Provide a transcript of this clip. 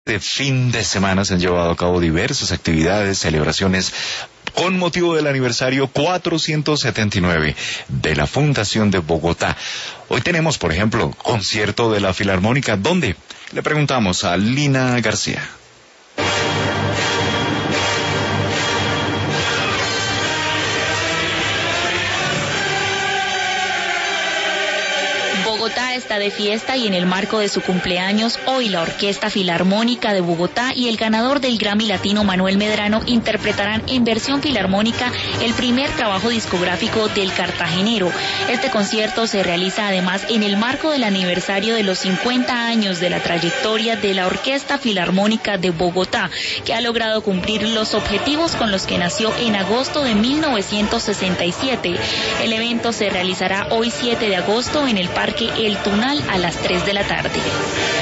Este fin de semana se han llevado a cabo diversas actividades, celebraciones con motivo del aniversario 479 de la Fundación de Bogotá. Hoy tenemos, por ejemplo, concierto de la Filarmónica. ¿Dónde? Le preguntamos a Lina García. Bogotá está de fiesta y en el marco de su cumpleaños, hoy la Orquesta Filarmónica de Bogotá y el ganador del Grammy Latino Manuel Medrano interpretarán en versión filarmónica el primer trabajo discográfico del cartagenero. Este concierto se realiza además en el marco del aniversario de los 50 años de la trayectoria de la Orquesta Filarmónica de Bogotá, que ha logrado cumplir los objetivos con los que nació en agosto de 1967. El evento se realizará hoy 7 de agosto en el Parque El Tunal a las 3 de la tarde.